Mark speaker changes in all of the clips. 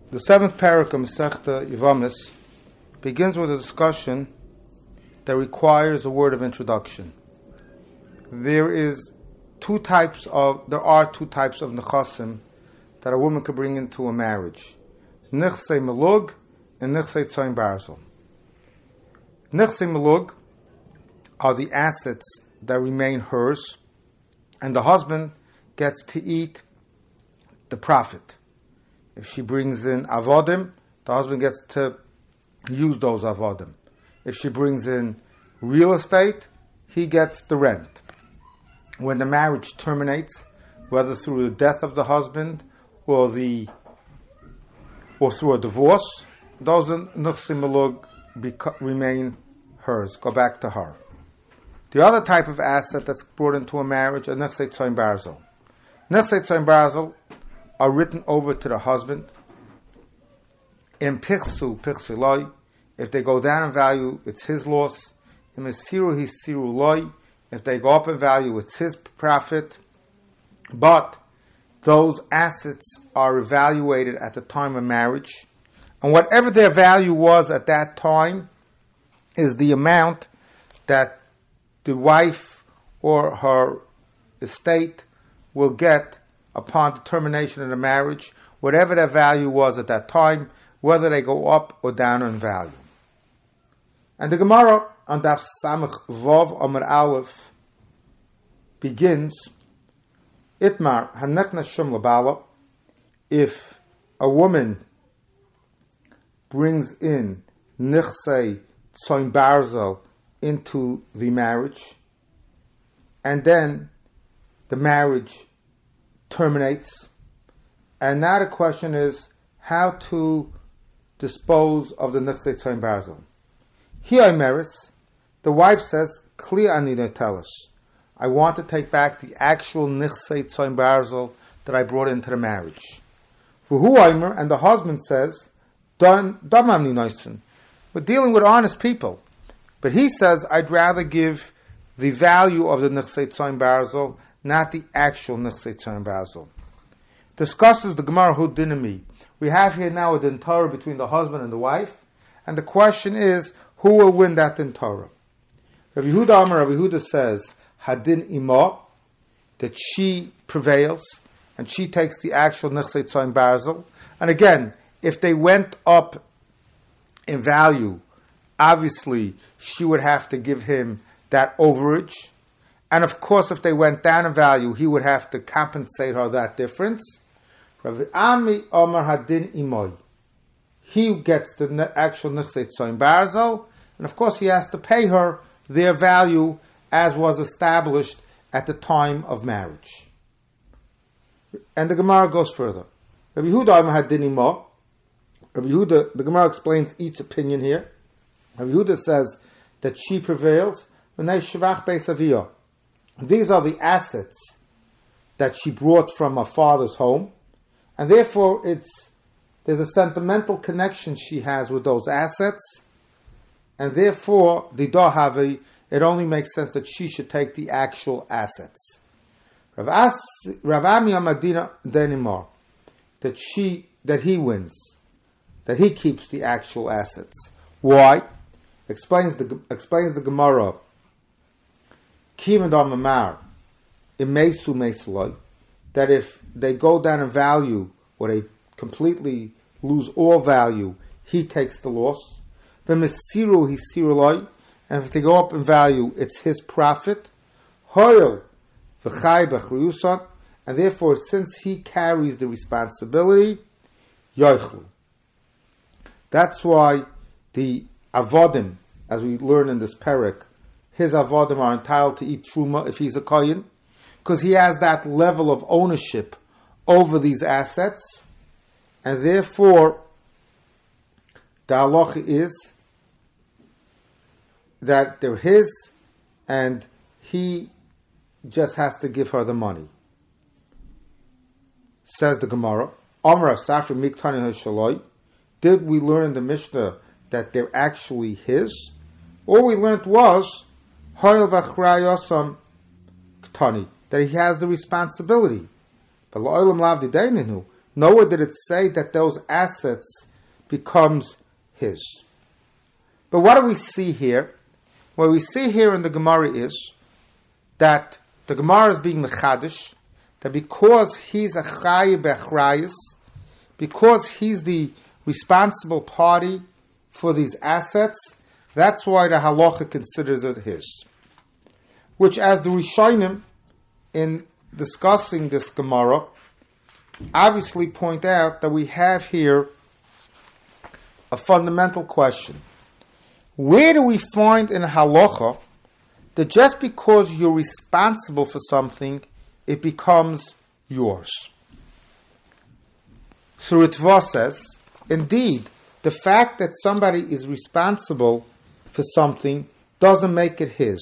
Speaker 1: The seventh parak of Masechta Yevamos begins with a discussion that requires a word of introduction. There are two types of nechasim that a woman could bring into a marriage: nichsei melug and nichsei tzoyin barzel. Nichsei melug are the assets that remain hers, and the husband gets to eat the profit. If she brings in avodim, the husband gets to use those avodim. If she brings in real estate, he gets the rent. When the marriage terminates, whether through the death of the husband or through a divorce, those nichsei melug remain hers, go back to her. The other type of asset that's brought into a marriage are nichsei tzoyin barzel. Nichsei tzoyin barzel are written over to the husband. In pichsu loy, if they go down in value, it's his loss. In mesiru hisiru loy, if they go up in value, it's his profit. But those assets are evaluated at the time of marriage, and whatever their value was at that time is the amount that the wife or her estate will get upon the termination of the marriage, whatever their value was at that time, whether they go up or down in value. And the Gemara on Daf Samach Vav Amar Aleph begins, Itmar Hanechna Shum Labala, if a woman brings in Nichsei Tzoyin Barzel into the marriage, and then the marriage terminates, and now the question is how to dispose of the nichsei tzoyin barzel. Here, Meris, the wife says, "Kli ani tell us. I want to take back the actual nichsei tzoyin barzel that I brought into the marriage." For who Aimer, and the husband says, "Damamni noisen." We're dealing with honest people, but he says, "I'd rather give the value of the nichsei tzoyin barzel, not the actual nichsei tzoyin barzel." Discusses the Gemara Hu Dinami. We have here now a din Torah between the husband and the wife, and the question is, who will win that din Torah? Rabbi Yehuda says, Hadin Imo, that she prevails, and she takes the actual nichsei tzoyin barzel. And again, if they went up in value, obviously she would have to give him that overage. And of course, if they went down in value, he would have to compensate her that difference. Rabbi Ami Omar Hadin Imoy. He gets the actual nichsei tzoyin barzel, and of course he has to pay her their value as was established at the time of marriage. And the Gemara goes further. Rabbi Yehuda Omar Hadin Imo. Rabbi Yehuda, the Gemara explains each opinion here. Rabbi Yehuda says that she prevails. These are the assets that she brought from her father's home, and therefore there's a sentimental connection she has with those assets, and therefore the dahavi, it only makes sense that she should take the actual assets. Rav Ami Amadina Denimar, that he wins, that he keeps the actual assets. Why? Explains the Gemara. That if they go down in value or they completely lose all value, he takes the loss. And if they go up in value, it's his profit. And therefore, since he carries the responsibility, that's why the avodim, as we learn in this parak, his avodim are entitled to eat truma if he's a kohen, because he has that level of ownership over these assets, and therefore the halacha is that they're his, and he just has to give her the money. Says the Gemara, Amar Safri Miktani Hashaloi. Did we learn in the Mishnah that they're actually his? All we learned was that he has the responsibility. But Nowhere did it say that those assets becomes his. But what do we see here? What we see here in the Gemara is that the Gemara is being mechadish, that because he's a chayi bechrayis, because he's the responsible party for these assets, that's why the halacha considers it his. Which, as the Rishonim, in discussing this Gemara, obviously point out that we have here a fundamental question. Where do we find in halacha that just because you're responsible for something, it becomes yours? So Ritva says, indeed, the fact that somebody is responsible for something doesn't make it his.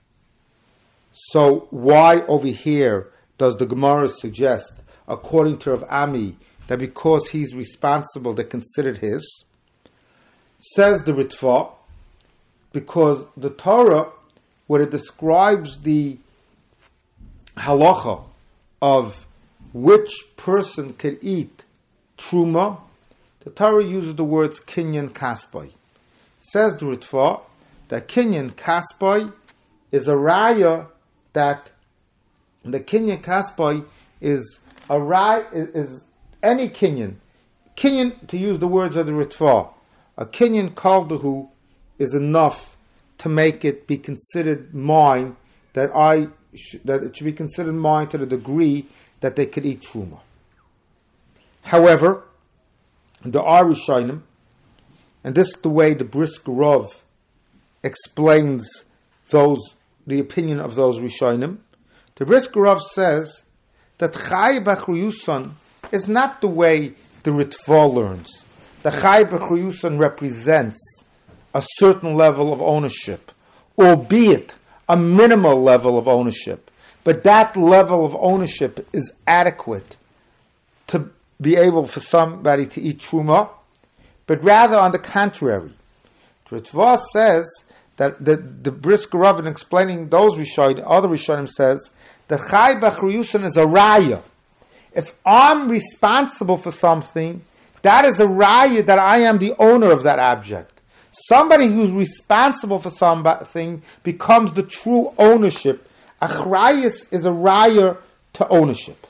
Speaker 1: So why over here does the Gemara suggest, according to Rav Ami, that because he's responsible, they're considered his? Says the Ritva, because the Torah, when it describes the halacha of which person can eat truma, the Torah uses the words kinyan kaspai. Says the Ritva that kinyan kaspai is a raya, that the kinyan kaspai is a raya, is any kinyan. Kinyan, to use the words of the Ritva, a kinyan kaldahu is enough to make it be considered mine, that it should be considered mine to the degree that they could eat truma. However, the Rishonim, and this is the way the Brisker Rav explains the opinion of those Rishonim. The Brisker Rav says that Chai B'Chriyuson is not the way the Ritva learns. The Chai B'Chriyuson represents a certain level of ownership, albeit a minimal level of ownership. But that level of ownership is adequate to be able for somebody to eat truma, but rather on the contrary. Ritva says that the Brisker Rav, in explaining those Rishonim, other Rishonim, says that Chai B'Chriyuson is a raya. If I'm responsible for something, that is a raya that I am the owner of that object. Somebody who's responsible for something becomes the true ownership. Achrayus is a raya to ownership.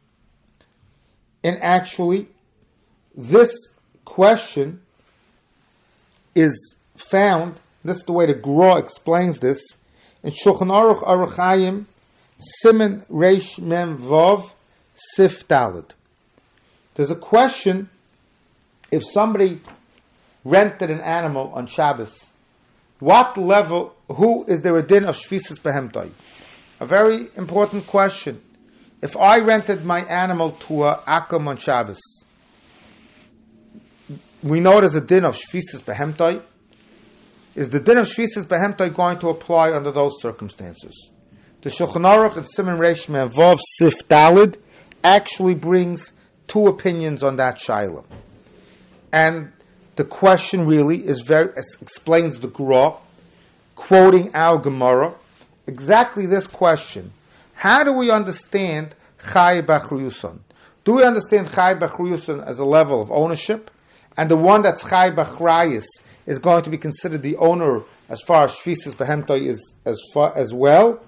Speaker 1: And actually, this question is found, this is the way the Gra explains this, in Shulchan Aruch Aruch Hayim, Siman Reish Mem Vav Sif Daled. There's a question, if somebody rented an animal on Shabbos, what level, who is there a din of Shvisas Behemtai? A very important question. If I rented my animal to a Akum on Shabbos, we know there's a din of Shvisas Behemtai. Is the din of Shvisas Behemtai going to apply under those circumstances? The Shulchan Aruch and Siman Reish Mem Vav Sif Daled actually brings two opinions on that shaila. And the question really explains the Gra, quoting our Gemara, exactly this question. How do we understand Chai B'Chriyuson? Do we understand Chai B'Chriyuson as a level of ownership? And the one that's Chai B'Chrayis is going to be considered the owner as far as Shvisas Behemtai is as well?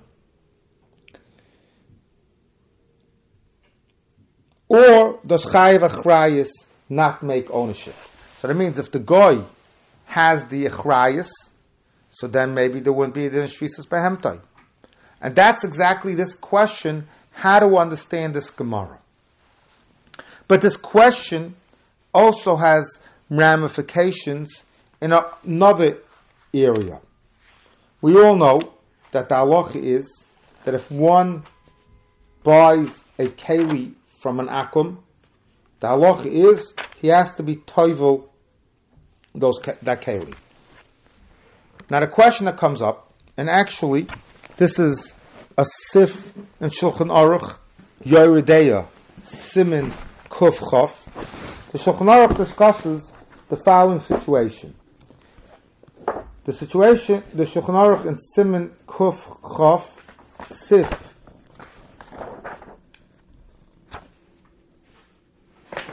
Speaker 1: Or does Chai B'Chrayis not make ownership? So that means if the goy has the achrayus, so then maybe there wouldn't be the Shvisas Behemtai. And that's exactly this question, how to understand this Gemara. But this question also has ramifications in another area. We all know that the halacha is that if one buys a keli from an akum, the halacha is he has to be toivel that keli. Now the question that comes up, and actually this is a sif in Shulchan Aruch Yoredeya Simin Kuf Chof. The Shulchan Aruch discusses the following situation. The Shulchan Aruch in Simin Kuf Chof Sif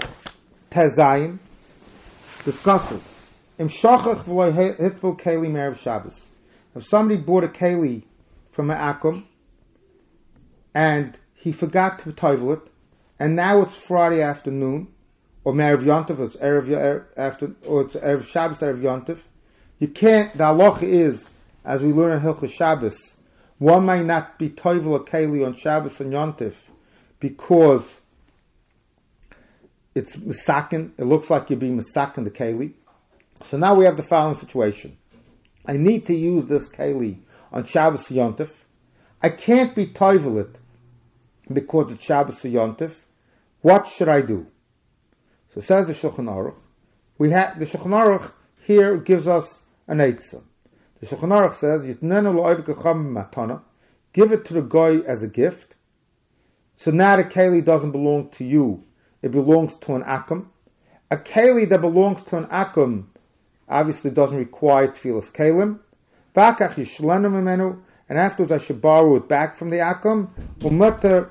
Speaker 1: Tezayin discusses Im Shachach v'lo hitvul keli me'erev Shabbos. If somebody bought a keli from an akum and he forgot to toivel it, and now it's Friday afternoon, or me'erev Yontif, it's erev after, or it's erev Shabbos, erev Yontif, you can't. The halacha is, as we learn in Hilchos Shabbos, one may not be toivel a keli on Shabbos and Yontif because it's misakin. It looks like you're being misakin the keli. So now we have the following situation. I need to use this keli on Shabbos and Yontif. I can't be toivel it because it's Shabbos and Yontif. What should I do? So says the Shulchan Aruch. The Shulchan Aruch here gives us an eitzah. The Shulchan Aruch says, "Yitnenu lo'oivik hacham matana." Give it to the guy as a gift. So now the keli doesn't belong to you; it belongs to an akum. A keli that belongs to an akum obviously doesn't require tefillas kelim. V'akach yishlenu mimenu, and afterwards I should borrow it back from the akum. U'muter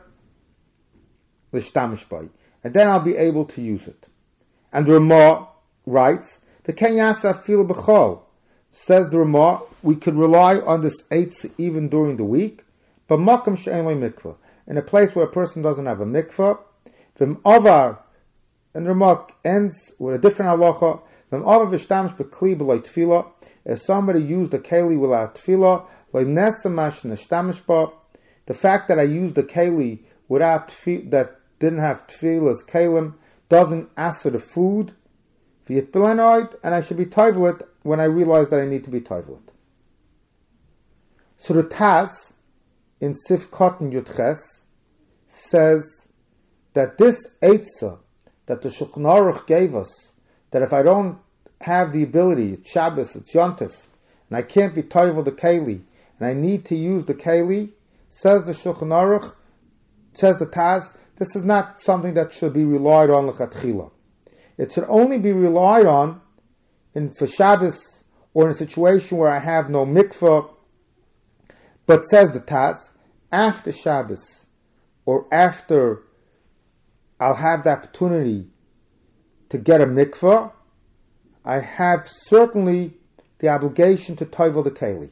Speaker 1: l'shtamish bay, and then I'll be able to use it. And the Ramah writes, "The kenyasa fil b'chol." Says the Ramah, we could rely on this eitz even during the week, but makom she'en lo mikvah, in a place where a person doesn't have a mikvah. V'im avar, and the Ramah ends with a different halacha. V'im avar v'shtamish b'kli b'loi tefillah. If somebody used a keli without tefillah, lo nesamash neshtamish ba. The fact that I used a keli without that didn't have tefillah's kelim doesn't ask for the food. And I should be toivel it when I realize that I need to be toivel it. So the Taz in Sif Cotton Yudches says that this eitzah that the Shulchan Aruch gave us, that if I don't have the ability, it's Shabbos, it's Yontif, and I can't be toivel the keli, and I need to use the keli, says the Shulchan Aruch, says the Taz, this is not something that should be relied on l'chatchila. It should only be relied on for Shabbos or in a situation where I have no mikvah. But says the Taz, after Shabbos or after I'll have the opportunity to get a mikvah, I have certainly the obligation to toivel the keli.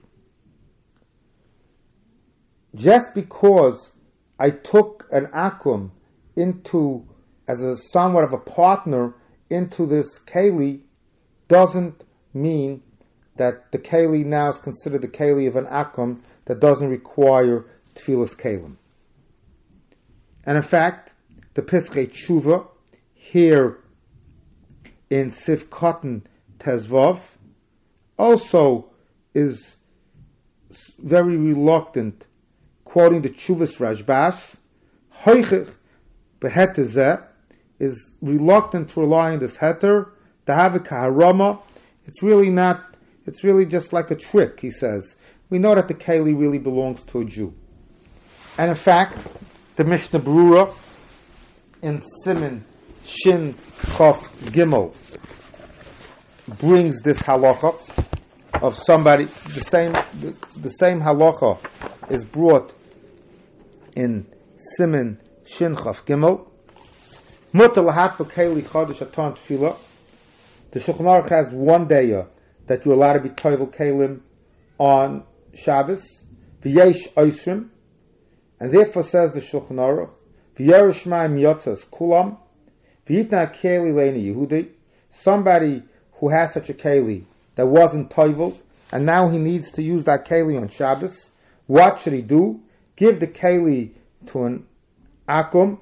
Speaker 1: Just because I took an akum into, as a somewhat of a partner, into this keli doesn't mean that the keli now is considered the keli of an akum that doesn't require tefillas kelim. And in fact, the Pischei Tshuva here in Sif Cotton Tezvav also is very reluctant, quoting the Tshuvas Rashbas, Hoichich behetezeh, is reluctant to rely on this heter, dahavik harama. It's really just like a trick, he says. We know that the keli really belongs to a Jew. And in fact, the Mishnah Berurah in Siman Shin Chof Gimel brings this halacha of somebody, the same halacha is brought in Siman Shin Chof Gimel. Mutar lahat b'keli chodesh atan tefillah. The Shulchan Aruch has one day that you're allowed to be toivel kelim on Shabbos. V'yesh oisrim, and therefore says the Shulchan Aruch, v'yeresh ma'im yotzas kulam, v'yitna keli leini Yehudi. Somebody who has such a keli that wasn't toivel, and now he needs to use that keli on Shabbos. What should he do? Give the keli to an akum,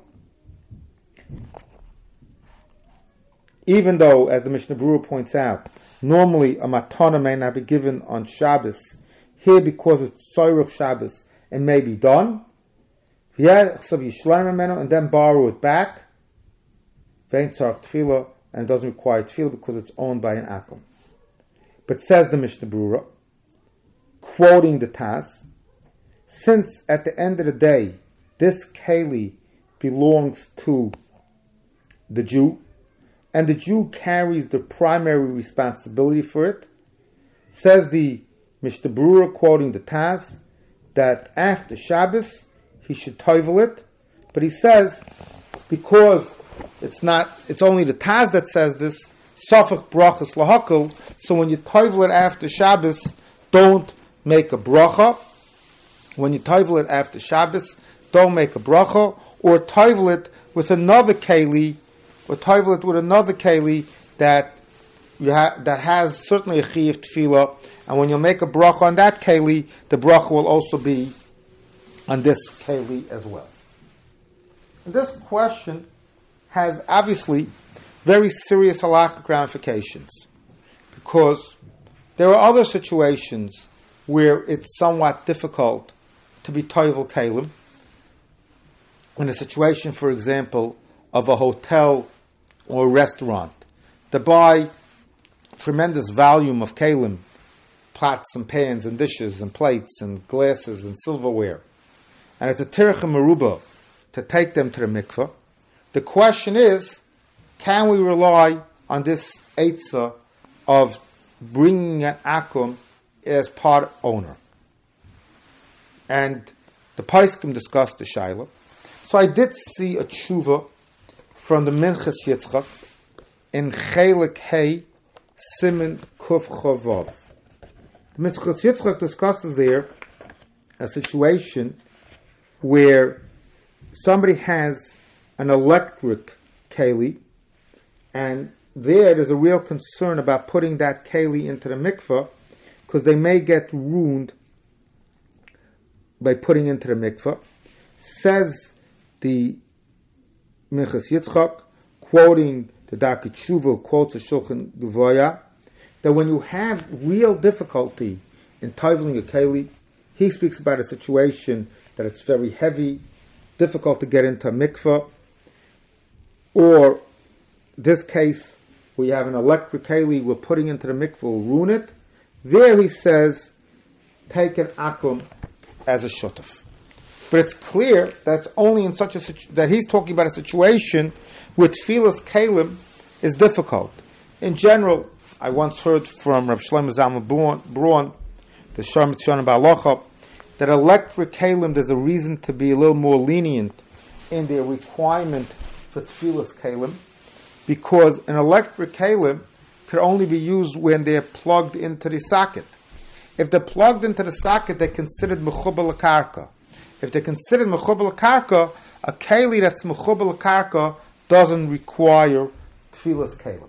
Speaker 1: even though, as the Mishnah Berurah points out, normally a matana may not be given on Shabbos. Here, because it's Soirach Shabbos, it may be done. And then borrow it back. And it doesn't require tefillah because it's owned by an akum. But says the Mishnah Berurah, quoting the Taz, since at the end of the day, this keli belongs to the Jew, and the Jew carries the primary responsibility for it, says the Mishnah Berurah, quoting the Taz, that after Shabbos he should toivel it, but he says because It's only the Taz that says this. Safach brachas lahakol. So when you toivel it after Shabbos, don't make a bracha. When you toivel it after Shabbos, don't make a bracha, or toivel it with another keli, that that has certainly a chiyuv tefillah. And when you make a bracha on that keli, the bracha will also be on this keli as well. And this question has obviously very serious halachic ramifications, because there are other situations where it's somewhat difficult to be toivel kelim. In a situation, for example, of a hotel or a restaurant, they buy tremendous volume of kelim, pots and pans and dishes and plates and glasses and silverware, and it's a tircha meruba to take them to the mikveh. The question is, can we rely on this eitzah of bringing an akum as part owner? And the Paiskim discussed the Shaila. So I did see a tshuva from the Minchas Yitzchak in Chelik Hey Siman Kuf Chavav. The Minchas Yitzchak discusses there a situation where somebody has an electric keli, and there's a real concern about putting that keli into the mikveh, because they may get ruined by putting into the mikveh. Says the Minchas Yitzchak, quoting the Darkei Tshuva, quotes the Shulchan Gevaya, that when you have real difficulty in toiveling a keli, he speaks about a situation that it's very heavy, difficult to get into a mikveh, or this case where you have an electric keli we're putting into the mikveh will ruin it. There he says, take an akum as a shutaf. But it's clear that's only in such that he's talking about a situation where tefillas kelim is difficult. In general, I once heard from Rav Shlomo Zalman Braun, the Shar Mitzvah Ba'alocha, that electric kelim, there's a reason to be a little more lenient in their requirement for tefillas kelim, because an electric kelim could only be used when they're plugged into the socket. If they're plugged into the socket, they're considered mechubar l'karka. If they're considered mechubar l'karka, a keli that's mechubar l'karka doesn't require tefillas kelim.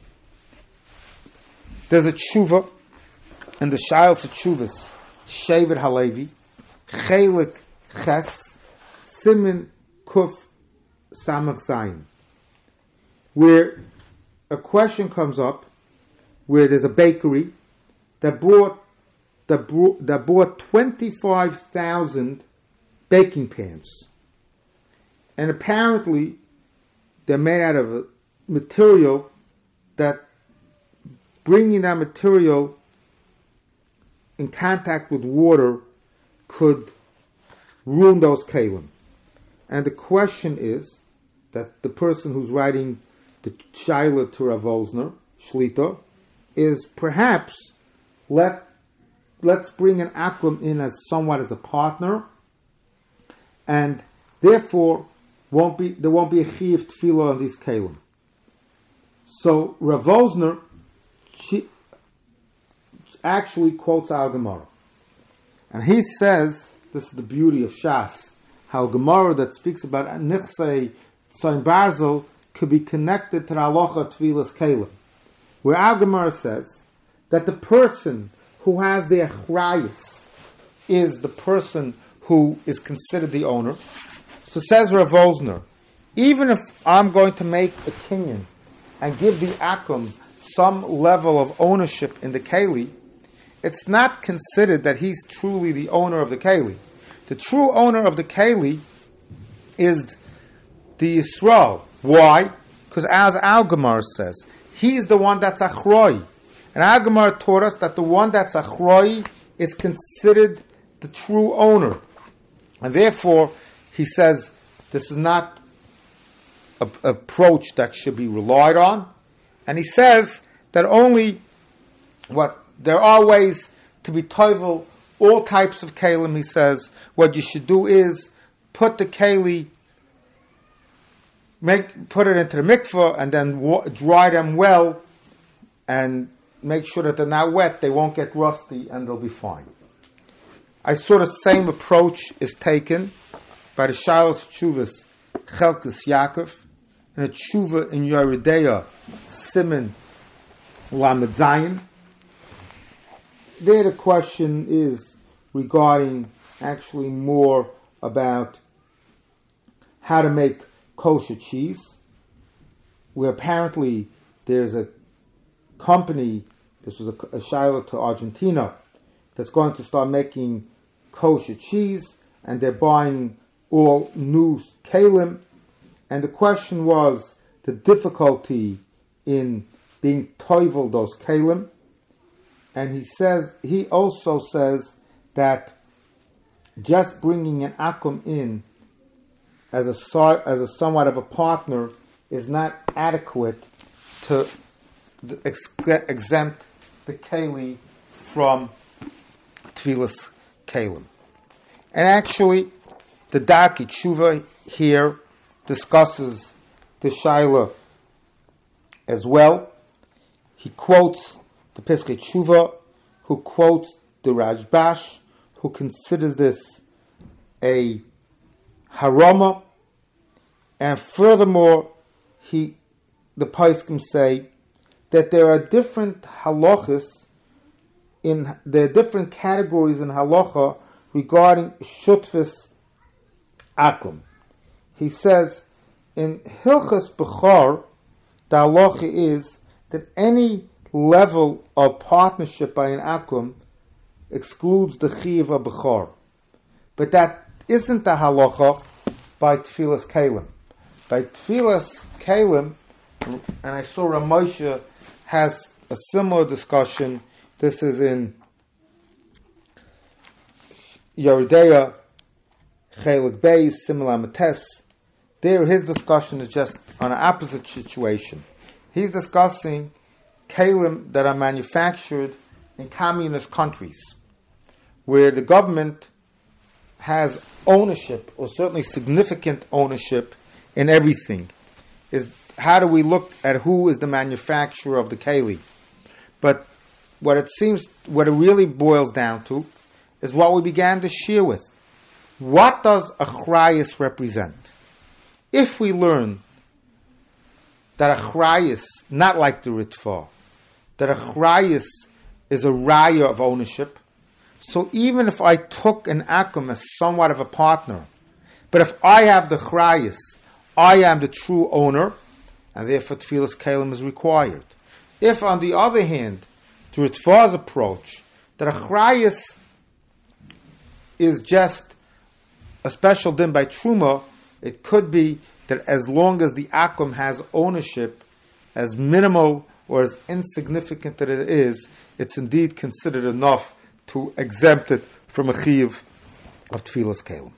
Speaker 1: There's a tshuva in the Shayal Tshuvas, Shevet Halevi, Chelik Ches, Siman Kuf Samach Zayin, where a question comes up where there's a bakery that bought 25,000 baking pans, and apparently they're made out of a material that bringing that material in contact with water could ruin those kelim. And the question is that the person who's writing the Shaila to Rav Wosner, Shlita, is perhaps let's bring an akum in as somewhat as a partner, and therefore there won't be a chiyuv tefillah on these kelim. So Rav Wosner actually quotes our Gemara, and he says, this is the beauty of Shas, how Gemara that speaks about Nichsei Tzayin Barzel could be connected to the halacha tefillas kelim, where our Gemara says that the person who has the achrayus is the person who is considered the owner. So says Rav Wosner, even if I'm going to make a kinyan and give the akum some level of ownership in the keli, it's not considered that he's truly the owner of the keli. The true owner of the keli is the Yisrael. Why? Because as our Gemara says, he's the one that's achroi. And our Gemara taught us that the one that's achroi is considered the true owner. And therefore, he says, this is not an approach that should be relied on. And he says that there are ways to be toivel all types of kelim. He says what you should do is put the keli put it into the mikveh and then dry them well and make sure that they're not wet, they won't get rusty and they'll be fine. I saw the same approach is taken by the Shilas Tshuvas Chelkes Yaakov and a Tshuva in Yoreh Deah Siman Lamed Zayin. There the question is regarding actually more about how to make kosher cheese, where apparently there's a company, this was a shiloh to Argentina, that's going to start making kosher cheese, and they're buying all new kalim, and the question was the difficulty in being toivel those kalim, and he also says that just bringing an akum in as a somewhat of a partner is not adequate to exempt the keli from Tfilas Kalim. And actually, the Darkei Tshuva here discusses the Shaila as well. He quotes the Piskei Tshuva, who quotes the Rajbash, who considers this a harama, and furthermore, the Poskim say that there are different halachas there are different categories in halacha regarding shutfis akum. He says in Hilchas Bechor, the halacha is that any level of partnership by an akum excludes the chiyuv of Bechor, but that isn't the halacha by Tfilas Kalim. By Tfilas Kalim, and I saw Ramosha has a similar discussion. This is in Yoreh Deah, Chelik Beis, similar Mates. There, his discussion is just on an opposite situation. He's discussing kalim that are manufactured in communist countries, where the government has ownership, or certainly significant ownership, in everything. How do we look at who is the manufacturer of the keli? But what it really boils down to is what we began to share with. What does achrayus represent? If we learn that achrayus, not like the ritva, that achrayus is a raya of ownership, so even if I took an akum as somewhat of a partner, but if I have the achrayus, I am the true owner, and therefore Tfilas Kalim is required. If, on the other hand, to Ritva's approach, that achrayus is just a special din by Truma, it could be that as long as the akum has ownership, as minimal or as insignificant that it is, it's indeed considered enough to exempt it from a chiyuv of Tfilas Kalim.